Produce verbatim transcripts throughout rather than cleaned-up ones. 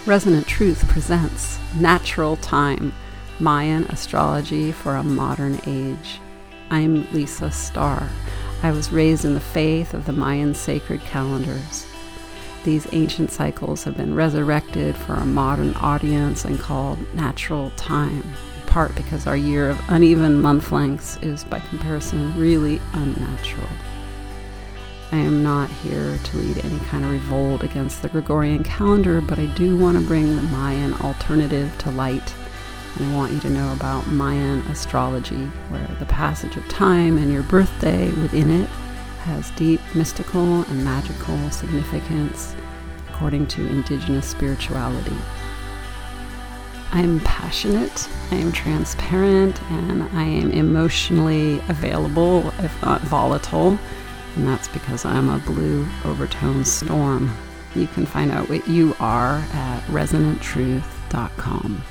Resonant Truth presents Natural Time, Mayan Astrology for a Modern Age. I'm Lisa Starr. I was raised in the faith of the Mayan sacred calendars. These ancient cycles have been resurrected for a modern audience and called Natural Time, in part because our year of uneven month lengths is, by comparison, really unnatural. I am not here to lead any kind of revolt against the Gregorian calendar, but I do want to bring the Mayan alternative to light. And I want you to know about Mayan astrology, where the passage of time and your birthday within it has deep mystical and magical significance according to indigenous spirituality. I am passionate, I am transparent, and I am emotionally available, if not volatile. And that's because I'm a blue overtone storm. You can find out what you are at resonant truth dot com.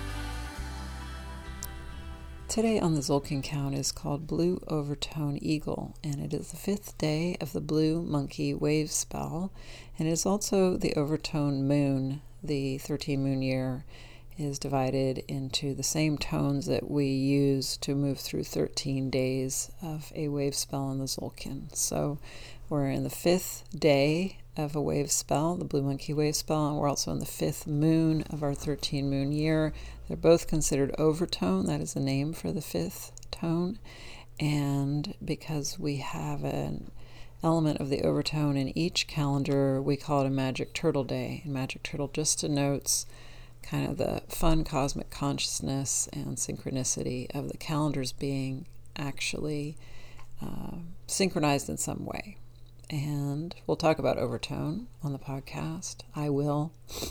Today on the Tzolk'in count is called Blue Overtone Eagle, and it is the fifth day of the Blue Monkey Wave spell, and it is also the overtone moon. The thirteen moon year is divided into the same tones that we use to move through thirteen days of a wave spell in the Tzolk'in. So we're in the fifth day of a wave spell, the Blue Monkey Wave spell, and we're also in the fifth moon of our thirteen moon year. They're both considered overtone. That is the name for the fifth tone. And because we have an element of the overtone in each calendar, we call it a Magic Turtle Day. And Magic Turtle just denotes kind of the fun cosmic consciousness and synchronicity of the calendars being actually uh, synchronized in some way. And we'll talk about overtone on the podcast. I will.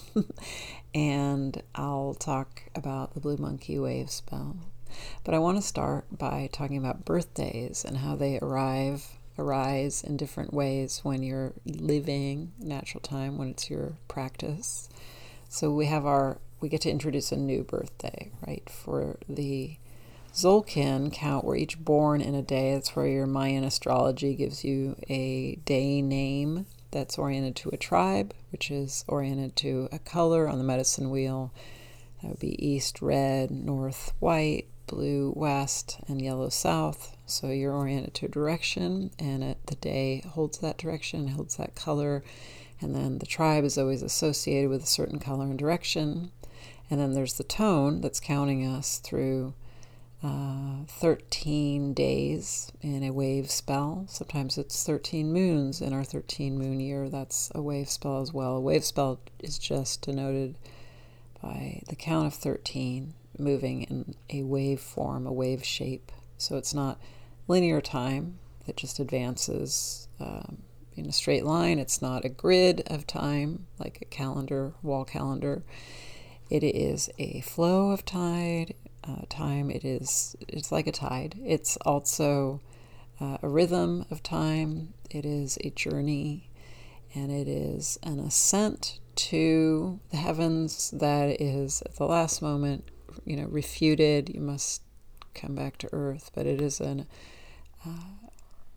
And I'll talk about the Blue Monkey Wave spell. But I want to start by talking about birthdays and how they arrive, arise in different ways when you're living natural time, when it's your practice. So we have our, we get to introduce a new birthday, right? For the Tzolk'in count, we're each born in a day. That's where your Mayan astrology gives you a day name that's oriented to a tribe, which is oriented to a color on the medicine wheel. That would be east, red, north, white, blue, west, and yellow, south. So you're oriented to a direction, and it, the day holds that direction, holds that color. And then the tribe is always associated with a certain color and direction. And then there's the tone that's counting us through uh, thirteen days in a wave spell. Sometimes it's thirteen moons in our thirteen moon year. That's a wave spell as well. A wave spell is just denoted by the count of thirteen moving in a wave form, a wave shape. So it's not linear time that just advances um, in a straight line. It's not a grid of time like a calendar, wall calendar. It is a flow of tide, uh, time. It is, it's like a tide. It's also uh, a rhythm of time. It is a journey, and it is an ascent to the heavens that is at the last moment, you know, refuted. You must come back to earth, but it is an uh,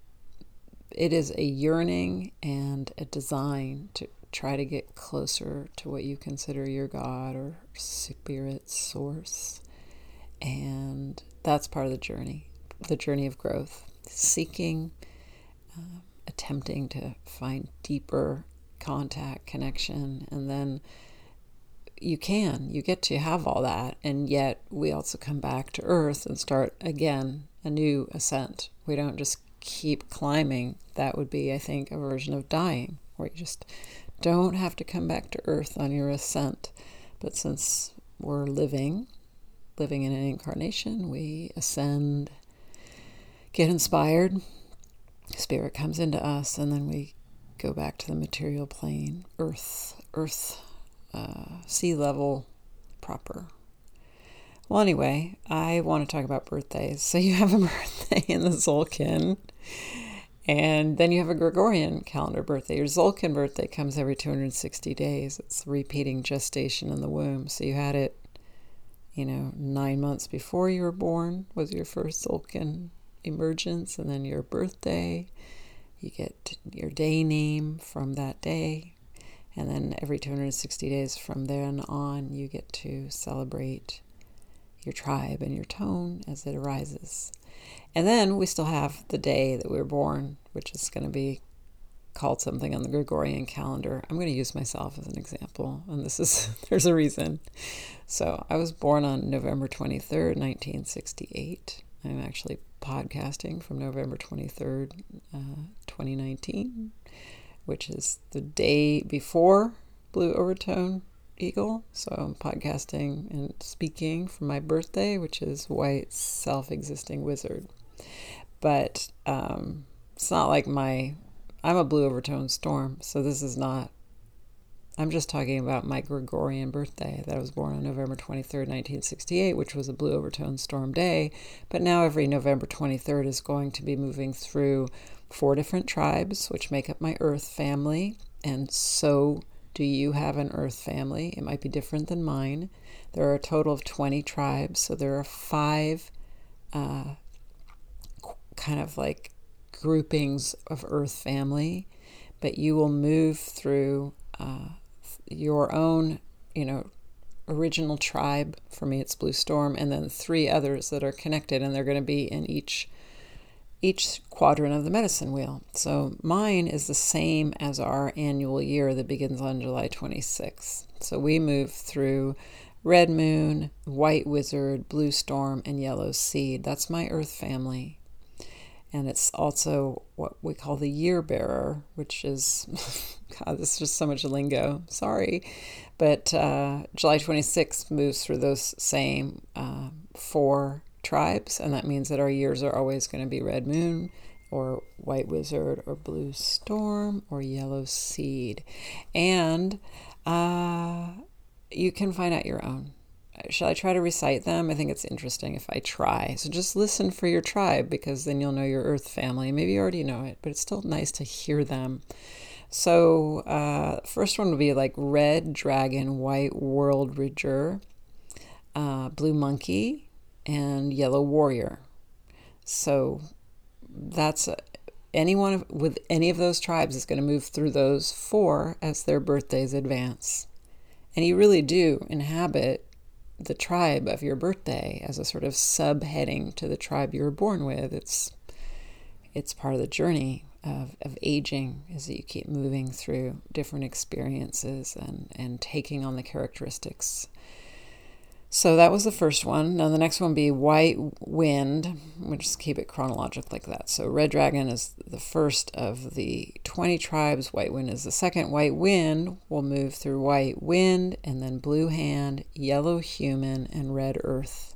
it is a yearning and a design to try to get closer to what you consider your God or spirit source. And that's part of the journey, the journey of growth, seeking, uh, attempting to find deeper contact, connection, and then you can, you get to have all that, and yet we also come back to earth and start again a new ascent. We don't just keep climbing. That would be, I think, a version of dying, where you just don't have to come back to earth on your ascent. But since we're living, living in an incarnation, we ascend, get inspired, spirit comes into us, and then we go back to the material plane, earth, earth, uh, sea level proper. Well, anyway, I want to talk about birthdays. So you have a birthday in the Tzolk'in, and then you have a Gregorian calendar birthday. Your Tzolk'in birthday comes every two hundred sixty days. It's repeating gestation in the womb. So you had it, you know, nine months before you were born was your first Tzolk'in emergence, and then your birthday. You get your day name from that day. And then every two hundred sixty days from then on, you get to celebrate your tribe and your tone as it arises. And then we still have the day that we were born, which is going to be called something on the Gregorian calendar. I'm going to use myself as an example, and this is, there's a reason. So I was born on November twenty-third, nineteen sixty-eight. I'm actually podcasting from November twenty-third, uh, twenty nineteen, which is the day before Blue Overtone Eagle. So I'm podcasting and speaking from my birthday, which is White Self-Existing Wizard. But um, it's not like my, I'm a Blue Overtone Storm, so this is not, I'm just talking about my Gregorian birthday, that I was born on November twenty-third, nineteen sixty-eight, which was a Blue Overtone Storm day. But now every November twenty-third is going to be moving through four different tribes, which make up my Earth family. And so do you have an Earth family? It might be different than mine. There are a total of twenty tribes, so there are five uh, kind of like groupings of Earth family, but you will move through uh, your own, you know, original tribe. For me, it's Blue Storm, and then three others that are connected, and they're going to be in each each quadrant of the medicine wheel. So mine is the same as our annual year that begins on July twenty-sixth. So we move through Red Moon, White Wizard, Blue Storm, and Yellow Seed. That's my Earth family. And it's also what we call the Year Bearer, which is, God, this is just so much lingo. Sorry. But uh, July twenty-sixth moves through those same uh, four tribes, and that means that our years are always going to be Red Moon or White Wizard or Blue Storm or Yellow Seed. And uh, you can find out your own. Shall I try to recite them? I think it's interesting if I try. So just listen for your tribe, because then you'll know your Earth family. Maybe you already know it, but it's still nice to hear them. So uh, first one would be like Red Dragon, White World Rager, uh, Blue Monkey, and Yellow Warrior. So that's uh, anyone with any of those tribes is going to move through those four as their birthdays advance. And you really do inhabit the tribe of your birthday as a sort of subheading to the tribe you were born with. It's it's part of the journey of, of aging, is that you keep moving through different experiences and, and taking on the characteristics. So that was the first one. Now the next one would be White Wind. We'll just keep it chronological like that. So Red Dragon is the first of the twenty tribes. White Wind is the second. White Wind will move through White Wind, and then Blue Hand, Yellow Human, and Red Earth.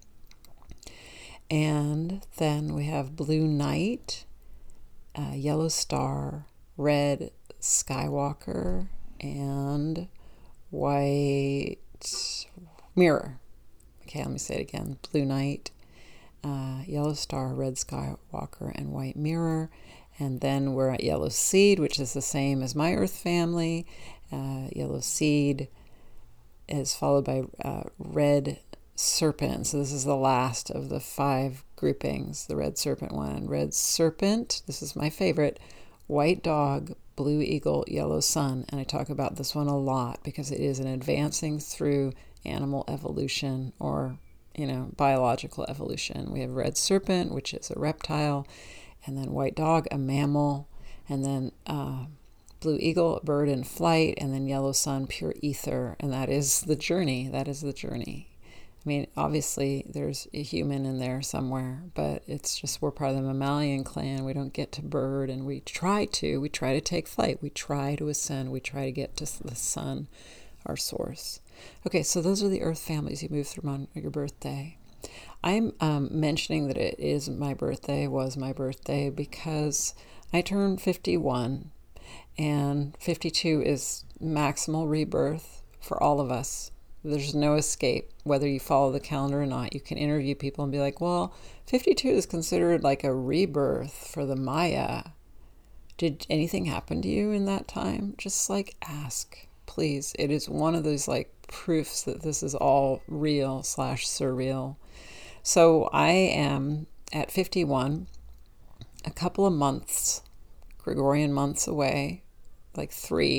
And then we have Blue Night, uh, Yellow Star, Red Skywalker, and White Mirror. Okay, let me say it again. Blue Night, uh, Yellow Star, Red Skywalker, and White Mirror. And then we're at Yellow Seed, which is the same as my Earth family. Uh, Yellow Seed is followed by uh, Red Serpent. So this is the last of the five groupings, the Red Serpent one. Red Serpent, this is my favorite, White Dog, Blue Eagle, Yellow Sun. And I talk about this one a lot because it is an advancing through animal evolution, or, you know, biological evolution. We have Red Serpent, which is a reptile, and then White Dog, a mammal, and then uh, Blue Eagle, a bird in flight, and then Yellow Sun, pure ether. And that is the journey. That is the journey. I mean, obviously there's a human in there somewhere, but it's just, we're part of the mammalian clan. We don't get to bird, and we try to. We try to take flight. We try to ascend. We try to get to the sun, our source. Okay, so those are the Earth families you move through on your birthday. I'm um, mentioning that it is my birthday, was my birthday, because I turned fifty-one, and fifty-two is maximal rebirth for all of us. There's no escape, whether you follow the calendar or not. You can interview people and be like, well, fifty-two is considered like a rebirth for the Maya. Did anything happen to you in that time? Just like ask, please. It is one of those like proofs that this is all real slash surreal. So I am at fifty-one, a couple of months, Gregorian months away, like three,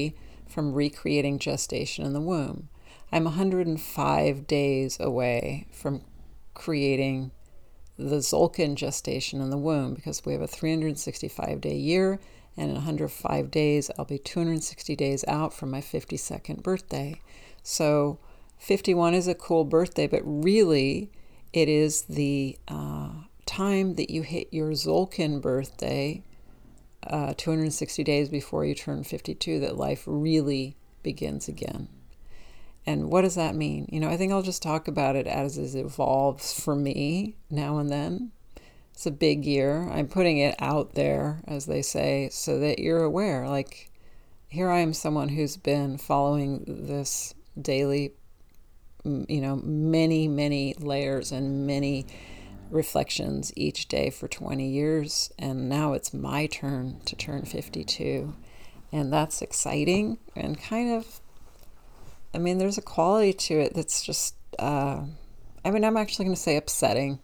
from recreating gestation in the womb. I'm one hundred five days away from creating the Tzolk'in gestation in the womb, because we have a three hundred sixty-five day year, and in one hundred five days I'll be two hundred sixty days out from my fifty-second birthday. So fifty-one is a cool birthday, but really it is the uh, time that you hit your Tzolk'in birthday, uh, two hundred sixty days before you turn fifty-two, that life really begins again. And what does that mean? You know, I think I'll just talk about it as it evolves for me now and then. It's a big year. I'm putting it out there, as they say, so that you're aware. Like, here I am, someone who's been following this daily, you know, many, many layers and many reflections each day for twenty years. And now it's my turn to turn fifty-two. And that's exciting and kind of, I mean, there's a quality to it that's just, uh, I mean, I'm actually going to say upsetting.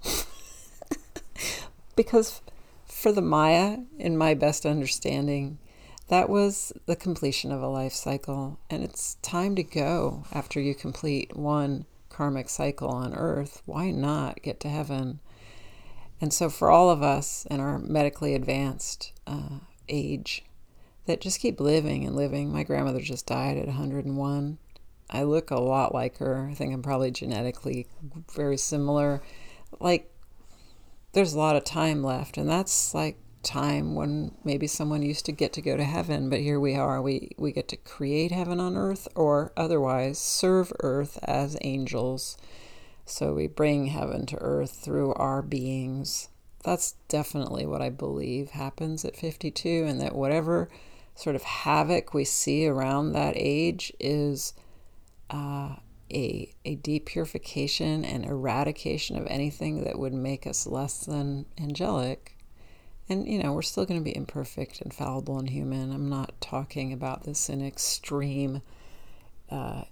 Because for the Maya, in my best understanding, that was the completion of a life cycle. And it's time to go after you complete one karmic cycle on Earth. Why not get to heaven? And so for all of us in our medically advanced uh, age that just keep living and living, my grandmother just died at one hundred and one. I look a lot like her. I think I'm probably genetically very similar. Like, there's a lot of time left, and that's like time when maybe someone used to get to go to heaven, but here we are. We we get to create heaven on earth, or otherwise serve earth as angels. So we bring heaven to earth through our beings. That's definitely what I believe happens at fifty-two, and that whatever sort of havoc we see around that age is Uh, a a depurification and eradication of anything that would make us less than angelic. And, you know, we're still going to be imperfect and fallible and human. I'm not talking about this in extreme uh,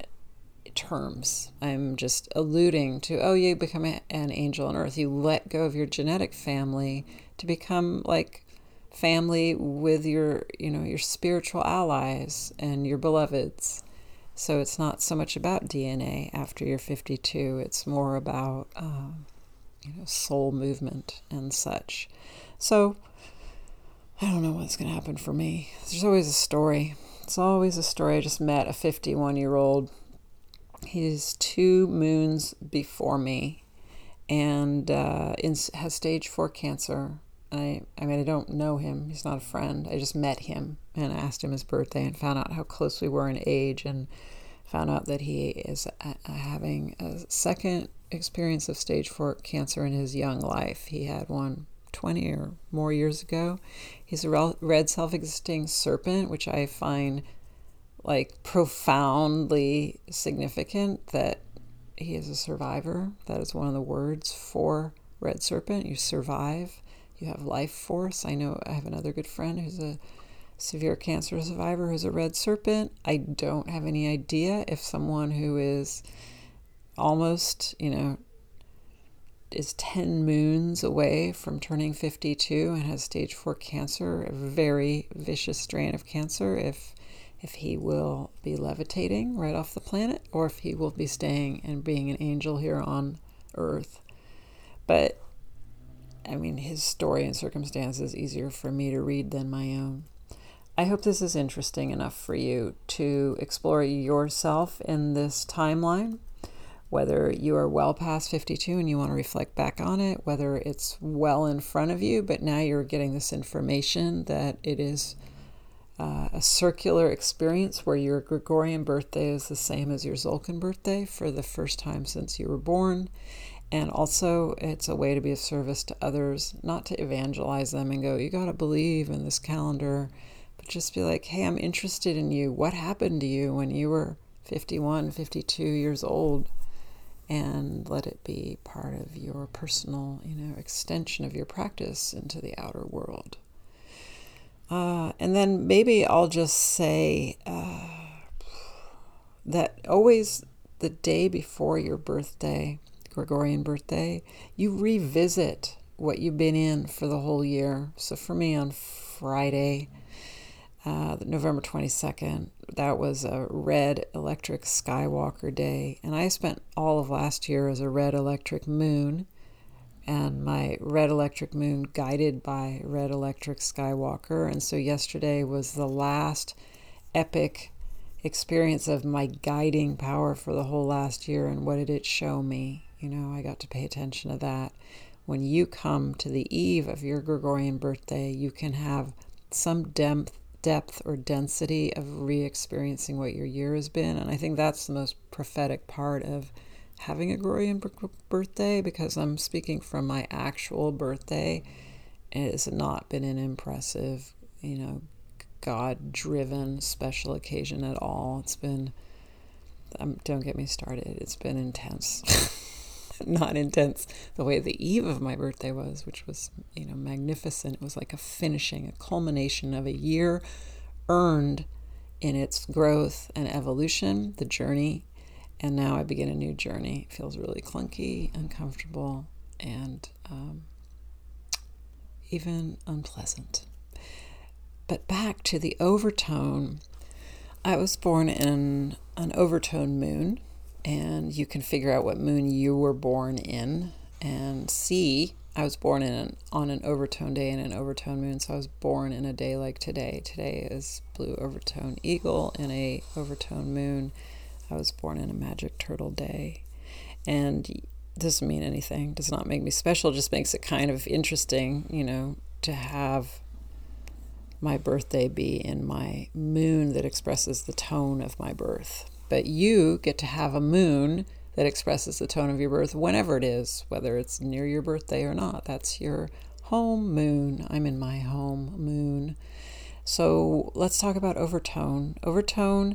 terms. I'm just alluding to, oh, you become a, an angel on earth. You let go of your genetic family to become like family with your, you know, your spiritual allies and your beloveds. So it's not so much about D N A after you're fifty-two. It's more about um, you know, soul movement and such. So I don't know what's going to happen for me. There's always a story. It's always a story. I just met a fifty-one-year-old. He's two moons before me, and uh, in, has stage four cancer. I, I mean, I don't know him. He's not a friend. I just met him and asked him his birthday and found out how close we were in age, and found out that he is having a second experience of stage four cancer in his young life. He had one twenty or more years ago. He's a red self-existing serpent, which I find like profoundly significant that he is a survivor. That is one of the words for red serpent. You survive. You have life force. I know I have another good friend who's a severe cancer survivor who's a red serpent. I don't have any idea if someone who is almost, you know, is ten moons away from turning fifty-two and has stage four cancer, a very vicious strain of cancer, if if he will be levitating right off the planet or if he will be staying and being an angel here on Earth. But I mean, his story and circumstance is easier for me to read than my own. I hope this is interesting enough for you to explore yourself in this timeline, whether you are well past fifty-two and you want to reflect back on it, whether it's well in front of you, but now you're getting this information that it is uh, a circular experience where your Gregorian birthday is the same as your Tzolk'in birthday for the first time since you were born. And also, it's a way to be of service to others, not to evangelize them and go, you got to believe in this calendar, but just be like, hey, I'm interested in you. What happened to you when you were fifty-one, fifty-two years old? And let it be part of your personal, you know, extension of your practice into the outer world. Uh, and then maybe I'll just say uh, that always the day before your birthday, Gregorian birthday, you revisit what you've been in for the whole year. So for me on Friday, uh, November twenty-second. That was a red electric Skywalker day. And I spent all of last year as a red electric moon. And my red electric moon guided by red electric Skywalker. And so yesterday was the last epic experience of my guiding power for the whole last year. And what did it show me? You know, I got to pay attention to that. When you come to the eve of your Gregorian birthday, you can have some depth, depth or density of re-experiencing what your year has been. And I think that's the most prophetic part of having a Gregorian b- birthday, because I'm speaking from my actual birthday. It has not been an impressive, you know, God-driven special occasion at all. It's been, um, don't get me started, it's been intense. Not intense the way the eve of my birthday was, which was, you know, magnificent. It was like a finishing, a culmination of a year earned in its growth and evolution, the journey. And now I begin a new journey. It feels really clunky, uncomfortable, and um, even unpleasant. But back to the overtone. I was born in an overtone moon, and you can figure out what moon you were born in and see. I was born in an, on an overtone day and an overtone moon, so I was born in a day like today. Today is blue overtone eagle in a overtone moon. I was born in a magic turtle day. And it doesn't mean anything, does not make me special, just makes it kind of interesting, you know, to have my birthday be in my moon that expresses the tone of my birth. But you get to have a moon that expresses the tone of your birth whenever it is, whether it's near your birthday or not. That's your home moon. I'm in my home moon. So let's talk about overtone. Overtone,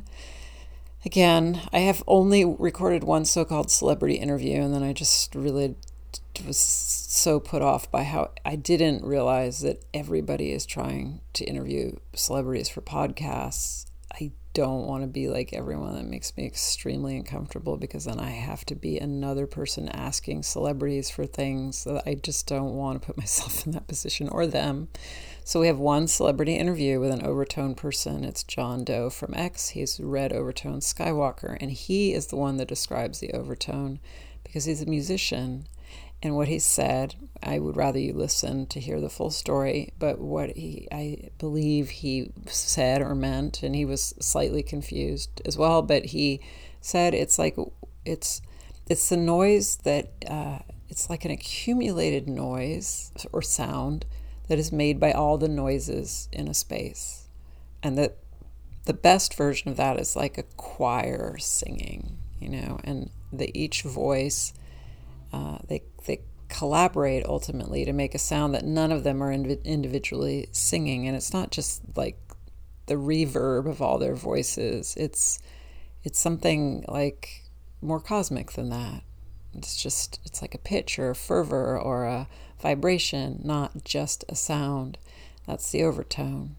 again, I have only recorded one so-called celebrity interview, and then I just really was so put off by how I didn't realize that everybody is trying to interview celebrities for podcasts. I don't want to be like everyone. That makes me extremely uncomfortable, because then I have to be another person asking celebrities for things that I just don't want to put myself in that position, or them. So we have one celebrity interview with an overtone person. It's John Doe from X. He's red overtone Skywalker, and he is the one that describes the overtone because he's a musician. And what he said, I would rather you listen to hear the full story, but what he, I believe he said or meant, and he was slightly confused as well, but he said it's like, it's it's the noise that, uh, it's like an accumulated noise or sound that is made by all the noises in a space. And that the best version of that is like a choir singing, you know, and the each voice, uh, they they collaborate ultimately to make a sound that none of them are inv- individually singing. And it's not just like the reverb of all their voices. It's it's something like more cosmic than that. It's just, it's like a pitch or a fervor or a vibration, not just a sound. That's the overtone.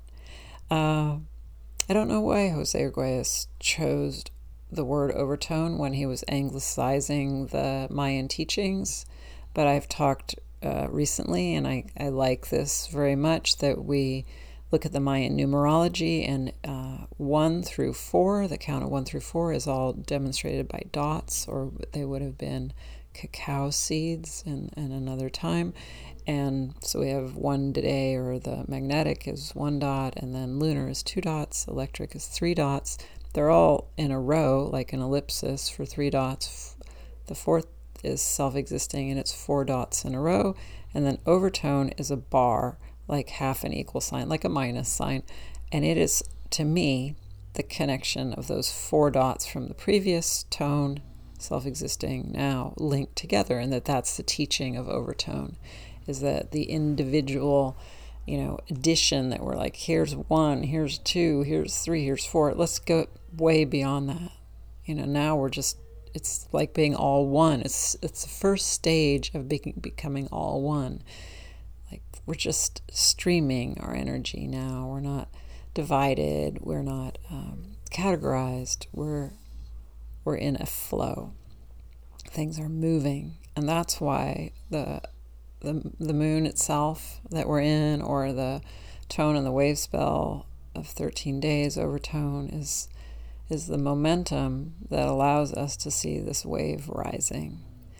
Uh, I don't know why Jose Arguelles chose the word overtone when he was anglicizing the Mayan teachings, but I've talked uh, recently, and I, I like this very much, that we look at the Mayan numerology, and uh, one through four, the count of one through four is all demonstrated by dots, or they would have been cacao seeds in, in another time. And so we have one today, or the magnetic is one dot, and then lunar is two dots, electric is three dots. They're all in a row, like an ellipsis for three dots. The fourth is self-existing, and it's four dots in a row. And then overtone is a bar, like half an equal sign, like a minus sign. And it is, to me, the connection of those four dots from the previous tone, self-existing, now linked together. And that that's the teaching of overtone, is that the individual, you know, addition that we're like, here's one, here's two, here's three, here's four. Let's go way beyond that. You know, now we're just, it's like being all one. It's it's the first stage of be- becoming all one. Like, we're just streaming our energy now. We're not divided. We're not um, categorized. We're we're in a flow. Things are moving, and that's why the the the moon itself that we're in, or the tone and the wave spell of thirteen days overtone is is the momentum that allows us to see this wave rising.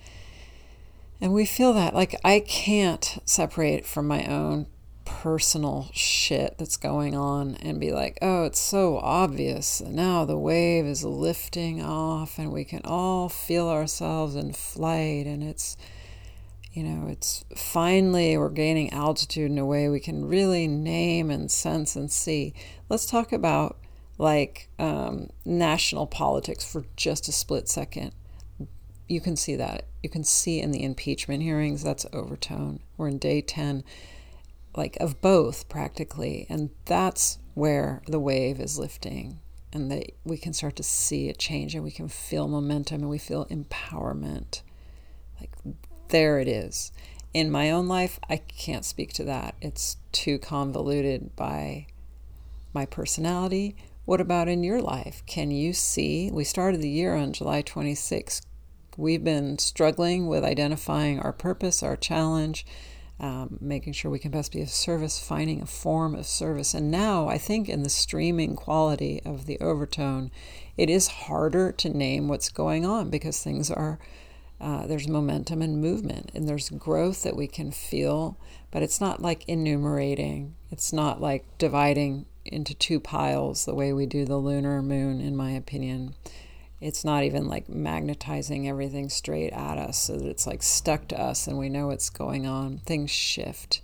And we feel that, like, I can't separate from my own personal shit that's going on and be like, oh, it's so obvious. Now the wave is lifting off and we can all feel ourselves in flight, and it's, you know, it's finally we're gaining altitude in a way we can really name and sense and see. Let's talk about like um, national politics for just a split second. You can see that. You can see in the impeachment hearings, that's overtone. We're in day ten, like of both practically. And that's where the wave is lifting, and that we can start to see it change, and we can feel momentum, and we feel empowerment. Like, there it is. In my own life, I can't speak to that. It's too convoluted by my personality. What about in your life? Can you see? We started the year on July twenty-sixth. We've been struggling with identifying our purpose, our challenge, um, making sure we can best be of service, finding a form of service. And now I think in the streaming quality of the overtone, it is harder to name what's going on because things are, uh, there's momentum and movement, and there's growth that we can feel, but it's not like enumerating. It's not like dividing into two piles the way we do the lunar moon, in my opinion. It's not even like magnetizing everything straight at us so that it's like stuck to us and we know what's going on. Things shift.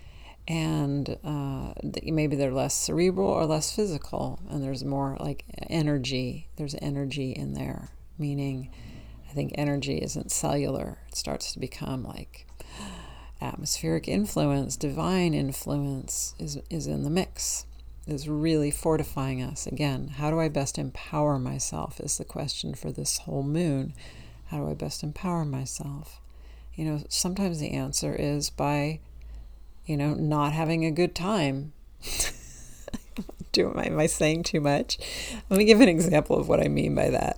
And uh, maybe they're less cerebral or less physical, and there's more like energy. There's energy in there, meaning I think energy isn't cellular. It starts to become like atmospheric influence, divine influence is, is in the mix. Is really fortifying us. Again, how do I best empower myself is the question for this whole moon. How do I best empower myself? You know, sometimes the answer is by, you know, not having a good time. do am I, am I saying too much? Let me give an example of what I mean by that.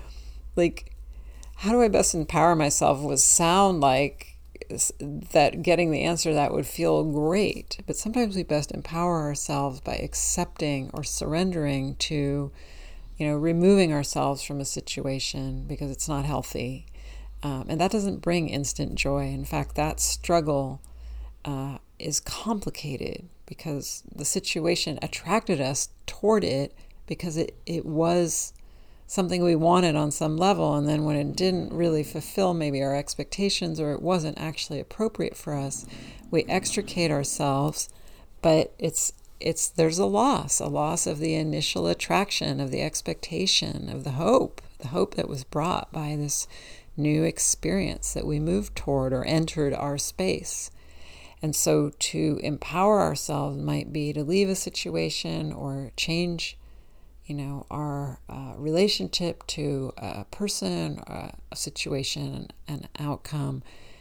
Like, how do I best empower myself would sound like that getting the answer that would feel great. But sometimes we best empower ourselves by accepting or surrendering to, you know, removing ourselves from a situation because it's not healthy. Um, and that doesn't bring instant joy. In fact, that struggle uh, is complicated because the situation attracted us toward it because it, it was something we wanted on some level, and then when it didn't really fulfill maybe our expectations, or it wasn't actually appropriate for us, we extricate ourselves, but it's it's there's a loss, a loss of the initial attraction, of the expectation, of the hope, the hope that was brought by this new experience that we moved toward or entered our space. And so to empower ourselves might be to leave a situation or change you know, our uh, relationship to a person, uh, a situation, an outcome.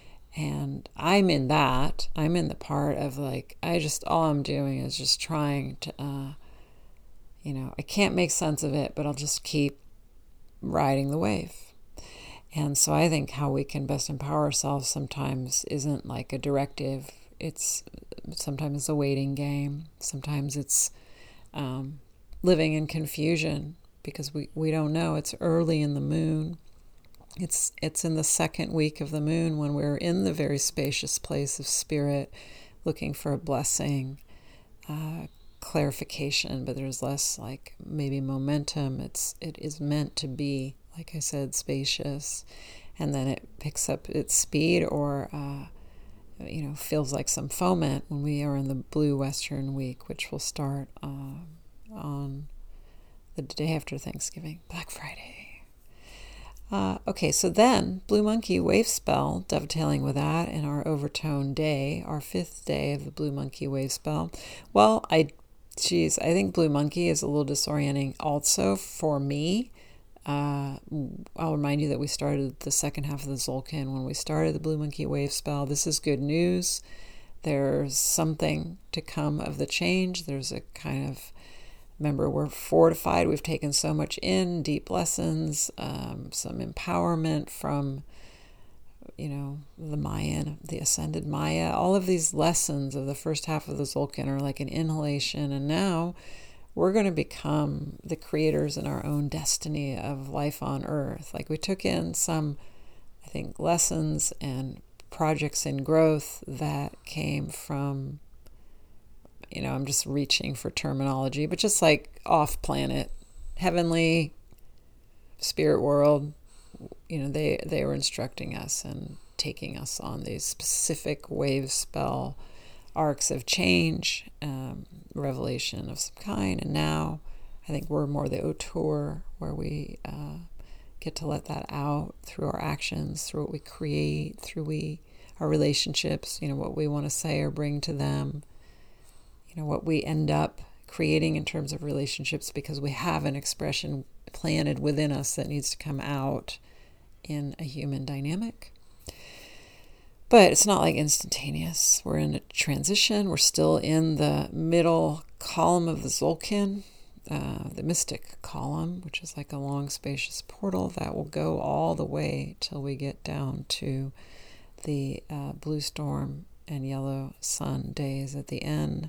And I'm in that. I'm in the part of like, I just, all I'm doing is just trying to, uh, you know, I can't make sense of it, but I'll just keep riding the wave. And so I think how we can best empower ourselves sometimes isn't like a directive. It's sometimes it's a waiting game. Sometimes it's, um, living in confusion because we, we don't know. It's early in the moon. It's it's in the second week of the moon when we're in the very spacious place of spirit looking for a blessing, uh, clarification, but there's less like maybe momentum. It's it is meant to be, like I said, spacious, and then it picks up its speed or uh, you know, feels like some foment when we are in the blue Western week, which will start uh, on the day after Thanksgiving, Black Friday. Uh, okay, so then Blue Monkey Wave Spell, dovetailing with that in our overtone day, our fifth day of the Blue Monkey Wave Spell. Well, I, geez, I think Blue Monkey is a little disorienting also for me. Uh, I'll remind you that we started the second half of the Tzolk'in when we started the Blue Monkey Wave Spell. This is good news. There's something to come of the change. There's a kind of Remember, we're fortified. We've taken so much in, deep lessons, um, some empowerment from, you know, the Mayan, the ascended Maya. All of these lessons of the first half of the Tzolk'in are like an inhalation. And now we're going to become the creators in our own destiny of life on Earth. Like we took in some, I think, lessons and projects in growth that came from, you know, I'm just reaching for terminology, but just like off planet, heavenly, spirit world, you know, they, they were instructing us and taking us on these specific wave spell arcs of change, um, revelation of some kind. And now I think we're more the auteur, where we uh, get to let that out through our actions, through what we create, through we our relationships, you know, what we want to say or bring to them, you know, what we end up creating in terms of relationships, because we have an expression planted within us that needs to come out in a human dynamic. But it's not like instantaneous. We're in a transition. We're still in the middle column of the Tzolk'in, uh, the mystic column, which is like a long, spacious portal that will go all the way till we get down to the uh, blue storm and yellow sun days at the end.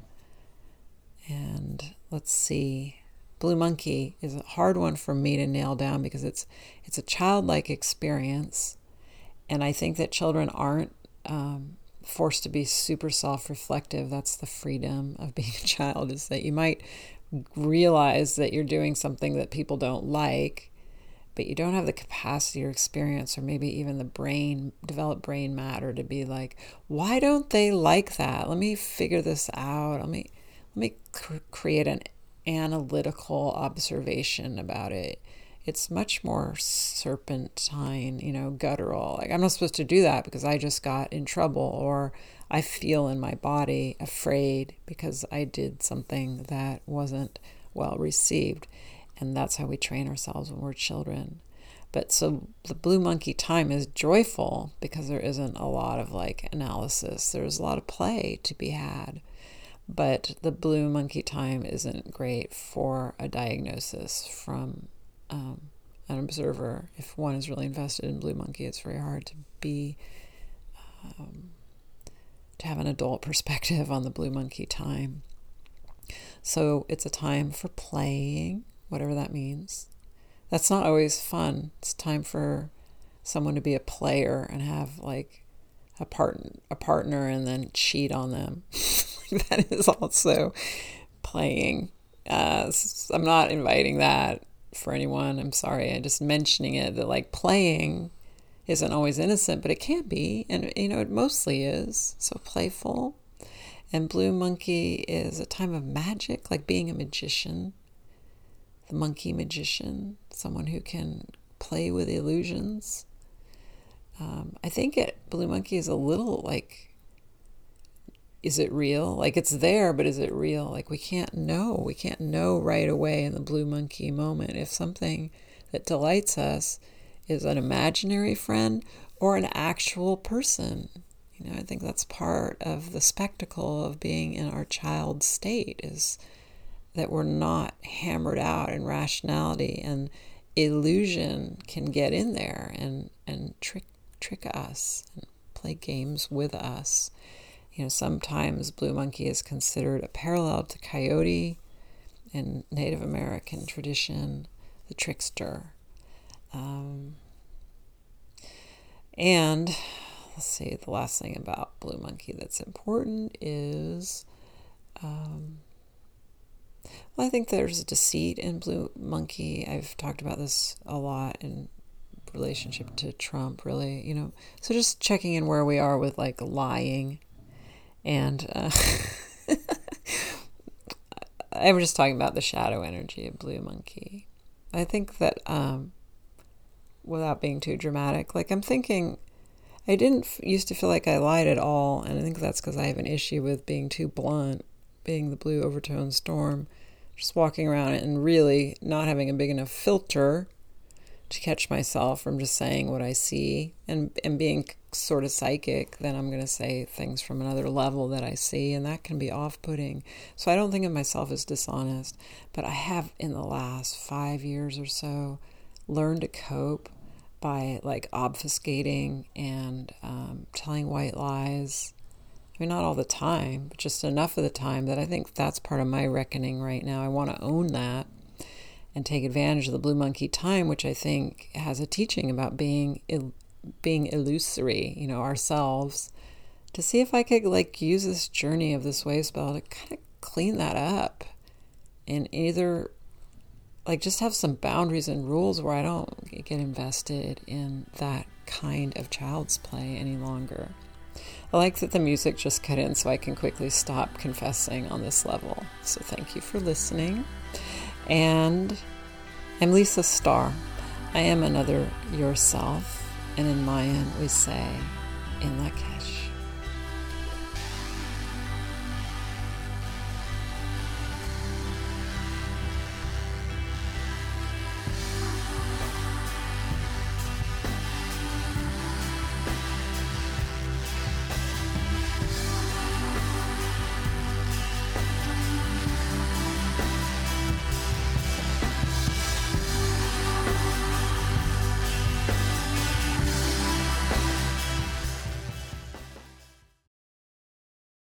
And let's see, Blue Monkey is a hard one for me to nail down because it's it's a childlike experience, and I think that children aren't um, forced to be super self-reflective. That's the freedom of being a child, is that you might realize that you're doing something that people don't like, but you don't have the capacity or experience or maybe even the brain, develop brain matter to be like, why don't they like that? Let me figure this out. Let me let me cr- create an analytical observation about it. It's much more serpentine, you know, guttural. Like, I'm not supposed to do that because I just got in trouble, or I feel in my body afraid because I did something that wasn't well received. And that's how we train ourselves when we're children. But so the Blue Monkey time is joyful because there isn't a lot of like analysis. There's a lot of play to be had. But the Blue Monkey time isn't great for a diagnosis from um, an observer. If one is really invested in Blue Monkey, it's very hard to be, um, to have an adult perspective on the Blue Monkey time. So it's a time for playing, whatever that means. That's not always fun. It's time for someone to be a player and have like a part a partner and then cheat on them. That is also playing. Uh, I'm not inviting that for anyone. I'm sorry. I'm just mentioning it, that like playing isn't always innocent, but it can be. And, you know, it mostly is. So playful. And Blue Monkey is a time of magic, like being a magician. The monkey magician, someone who can play with illusions. Um, I think it Blue Monkey is a little like, is it real? Like it's there, but is it real? Like we can't know. We can't know right away in the Blue Monkey moment if something that delights us is an imaginary friend or an actual person. You know, I think that's part of the spectacle of being in our child state, is that we're not hammered out in rationality, and illusion can get in there and, and trick trick us and play games with us. You know, sometimes Blue Monkey is considered a parallel to Coyote in Native American tradition, the trickster. Um, and let's see, the last thing about Blue Monkey that's important is, um, well, I think there's deceit in Blue Monkey. I've talked about this a lot in relationship to Trump, really, you know. So just checking in where we are with like lying. And uh, I was just talking about the shadow energy of Blue Monkey. I think that, um, without being too dramatic, like I'm thinking, I didn't f- used to feel like I lied at all, and I think that's because I have an issue with being too blunt, being the blue overtone storm, just walking around it and really not having a big enough filter to catch myself from just saying what I see, and, and being sort of psychic, then I'm going to say things from another level that I see, and that can be off-putting. So I don't think of myself as dishonest, but I have in the last five years or so learned to cope by like obfuscating and um, telling white lies I mean, not all the time, but just enough of the time that I think that's part of my reckoning right now. I want to own that and take advantage of the Blue Monkey time, which I think has a teaching about being il- being illusory, you know, ourselves, to see if I could like use this journey of this wave spell to kind of clean that up and either like just have some boundaries and rules where I don't get invested in that kind of child's play any longer. I like that the music just cut in so I can quickly stop confessing on this level. So thank you for listening. And I'm Lisa Starr. I am another yourself. And in Mayan we say, in Lakesh.